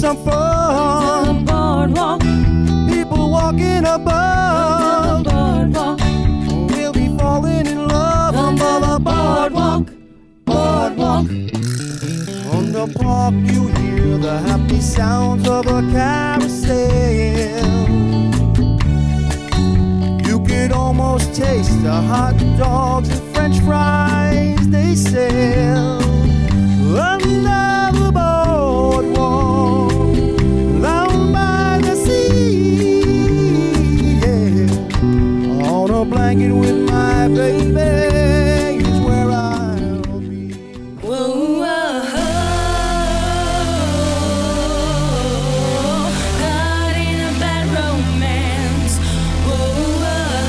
some fun. Boardwalk. People walking above. Boardwalk. We'll be falling in love on the boardwalk. Boardwalk. On the park you hear the happy sounds of a carousel. You could almost taste the hot dogs and french fries they sell. Under the boardwalk, down by the sea, yeah. On a blanket with my baby is where I'll be. Whoa, caught in a bad romance. Whoa,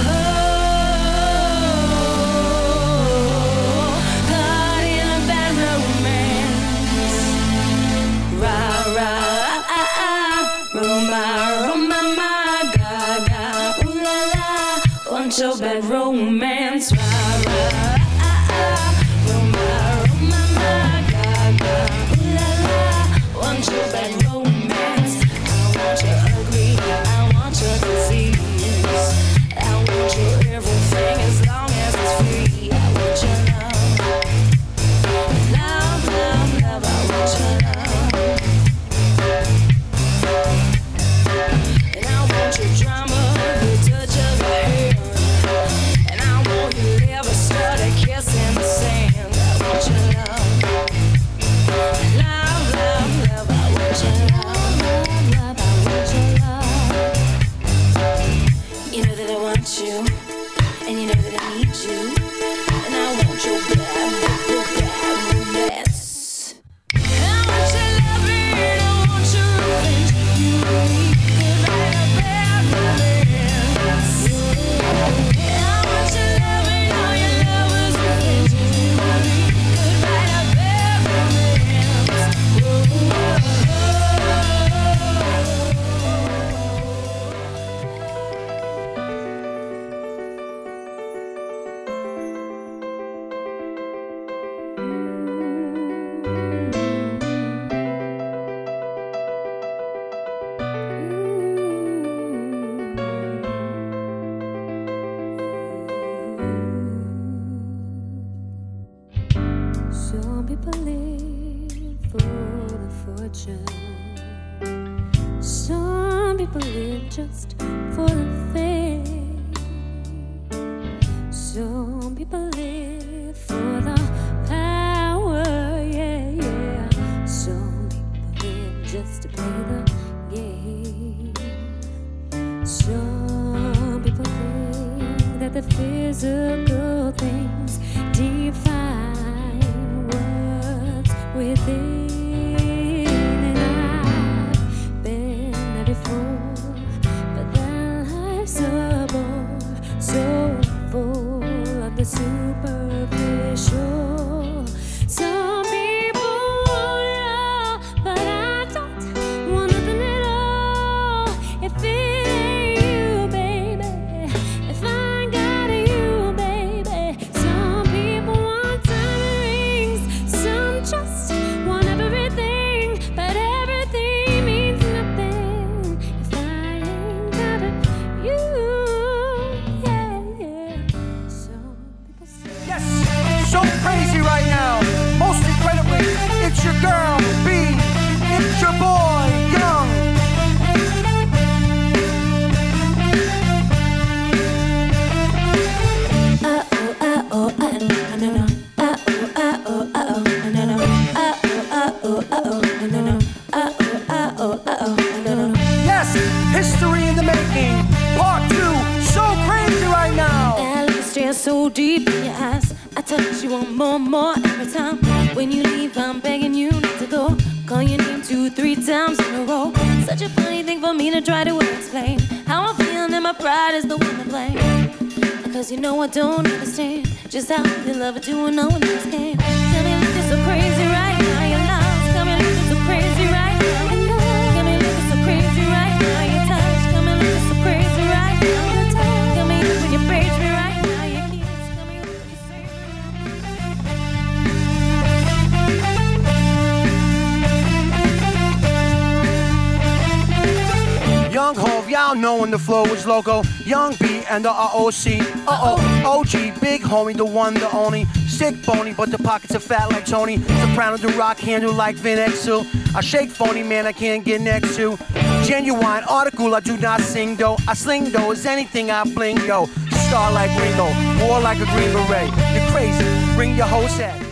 caught in a bad romance. Rah, rah, Roma, gaga, ooh la la, want your bad romance. Rah, rah, Roma, gaga, ooh la la, want your bad romance. I want your ugly, I want your disease. I want your everything as long as it's free. I want your love, love, love, love. I want your love, and I want your drama, the touch of your hand, and I want you never start a kiss in the sand. I want your love, love, love, love. I want your love, love, love. I want your love. You know that I want you, and you know that I need you, and I want your bad romance. I want your loving, I want your revenge. You and me could write a bad romance. I want your loving, all your lovers' revenge. You and me could write a bad romance. Some people live for the fortune. Some people live just for the fame. Some people live for the power, yeah, yeah. Some people live just to play the game. Some people think that the physical things define what's within. And I've been there before, but that life's a bore, so full of the superficial. Some people want it all, but I don't want nothing at all. If it ain't you, baby, if I ain't got you, baby. Some people want diamond rings, some just want everything, but everything means nothing if I ain't got you, yeah, yeah. Some people say Yes, so crazy right now. Most incredibly, it's your girl, B. It's your boy, Young. Yes, history in the making. Part 2, so crazy right now. that look stare so deep in your eyes. I touch you on more every time. When you leave, I'm begging you not to go. Call your name 2-3 times in a row. Such a funny thing for me to try to explain. How I'm feeling and my pride is the one to blame. Cause you know I don't understand just how your love is doing no one else can. Tell me look so crazy right now. Your love's coming looking so crazy right now. Got me looking so crazy right now. Your touch got me looking so crazy right now. Your touch got me when you praise me right now. Your kiss got me when you say Now knowing the flow is loco. Young B and the ROC. OG, big homie, the one, the only. Sick bony, but the pockets are fat like Tony. Soprano do rock handle like Vin Exel. I shake phony, man, I can't get next to. Genuine article, I do not sing though. I sling though, is anything I bling yo. Star like Ringo, war like a Green Beret. You're crazy, bring your whole set.